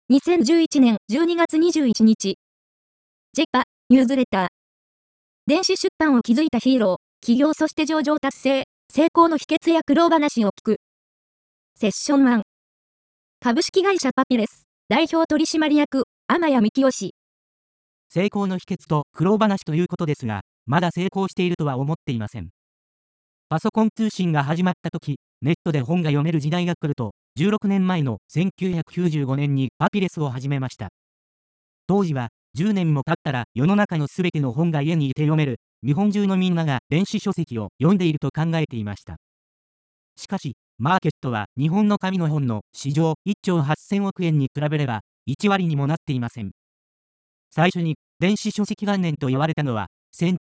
2011年12月21日。ジェパ、ニュースレター。電子出版を築いたヒーロー、起業そして上場達成、成功の秘訣や苦労話を聞く。セッション1。株式会社パピレス、代表取締役、天谷幹義。 成功の秘訣と苦労話ということですが、まだ成功しているとは思っていません。パソコン通信が始まった時、ネットで本が読める時代が来ると、16年前の1995年にパピレスを始めました。当時は、10年も経ったら世の中のすべての本が家にいて読める、日本中のみんなが電子書籍を読んでいると考えていました。しかし、マーケットは日本の紙の本の市場1兆8000億円に比べれば1割にもなっていません。最初に電子書籍元年と言われたのは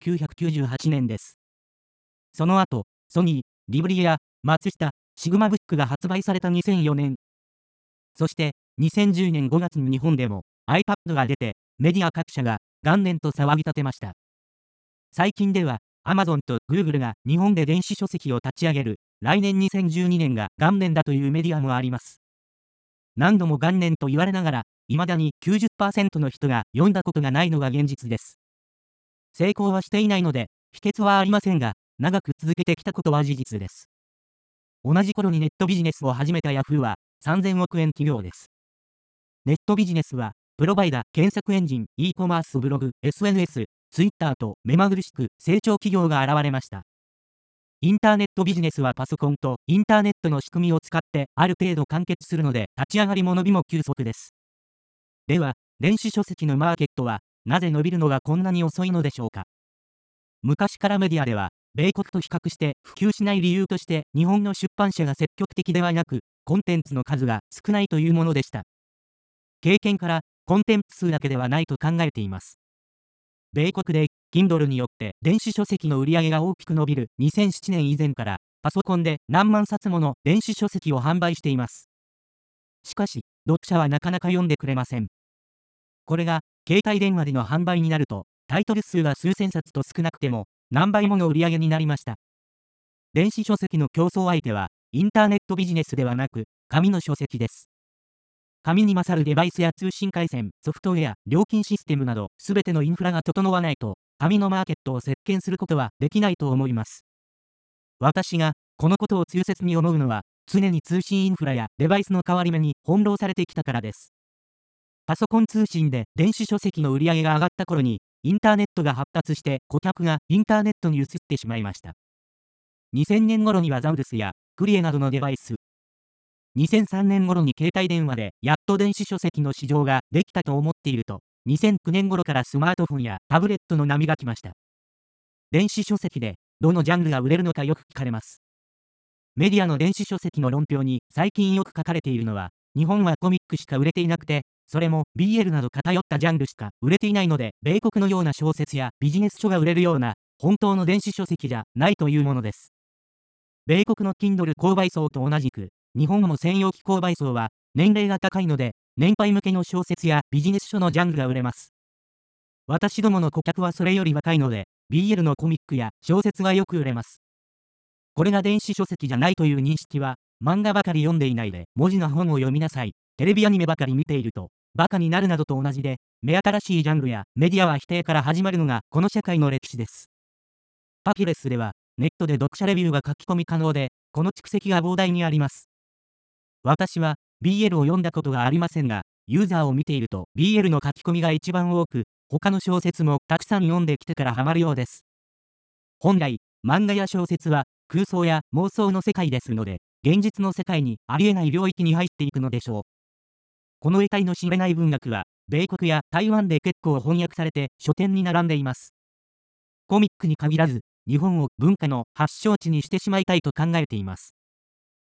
1998年です。その後、ソニー、リブリエや松下、シグマブックが発売された2004年。そして2010年5月に日本でも iPad が出てメディア各社が元年と騒ぎ立てました。最近では Amazon と Google が日本で電子書籍を立ち上げる来年2012年が元年だというメディアもあります。何度も元年と言われながら未だに 90% の人が読んだことがないのが現実です。成功はしていないので秘訣はありませんが、長く続けてきたことは事実です。同じ頃にネットビジネスを始めたヤフーは3000億円企業です。ネットビジネスはプロバイダ、検索エンジン、e コマースブログ、SNS、ツイッターと目まぐるしく成長企業が現れました。インターネットビジネスはパソコンとインターネットの仕組みを使ってある程度完結するので立ち上がりも伸びも急速です。では、電子書籍のマーケットはなぜ伸びるのがこんなに遅いのでしょうか。昔からメディアでは米国と比較して普及しない理由として日本の出版社が積極的ではなくコンテンツの数が少ないというものでした。経験からコンテンツ数だけではないと考えています。米国で Kindle によって電子書籍の売り上げが大きく伸びる2007年以前からパソコンで何万冊もの電子書籍を販売しています。しかし、読者はなかなか読んでくれません。これが携帯電話での販売になるとタイトル数が数千冊と少なくても何倍もの売り上げになりました。電子書籍の競争相手はインターネットビジネスではなく紙の書籍です。紙に勝るデバイスや通信回線、ソフトウェア、料金システムなどすべてのインフラが整わないと紙のマーケットを席巻することはできないと思います。私がこのことを痛切に思うのは常に通信インフラやデバイスの変わり目に翻弄されてきたからです。パソコン通信で電子書籍の売り上げが上がった頃にインターネットが発達して顧客がインターネットに移ってしまいました。2000年頃にはザウルスやクリエなどのデバイス、2003年頃に携帯電話でやっと電子書籍の市場ができたと思っていると、2009年頃からスマートフォンやタブレットの波が来ました。電子書籍でどのジャンルが売れるのかよく聞かれます。メディアの電子書籍の論評に最近よく書かれているのは、日本はコミックしか売れていなくて、それも BL など偏ったジャンルしか売れていないので、米国のような小説やビジネス書が売れるような本当の電子書籍じゃないというものです。米国の Kindle 購買層と同じく、日本も専用機購買層は年齢が高いので、年配向けの小説やビジネス書のジャンルが売れます。私どもの顧客はそれより若いので、BL のコミックや小説がよく売れます。これが電子書籍じゃないという認識は、漫画ばかり読んでいないで、文字の本を読みなさい、テレビアニメばかり見ていると、バカになるなどと同じで、目新しいジャンルやメディアは否定から始まるのがこの社会の歴史です。パピレスでは、ネットで読者レビューが書き込み可能で、この蓄積が膨大にあります。私は BL を読んだことがありませんが、ユーザーを見ていると BL の書き込みが一番多く、他の小説もたくさん読んできてからハマるようです。本来、漫画や小説は空想や妄想の世界ですので、現実の世界にありえない領域に入っていくのでしょう。この得体の知れない文学は、米国や台湾で結構翻訳されて書店に並んでいます。コミックに限らず、日本を文化の発祥地にしてしまいたいと考えています。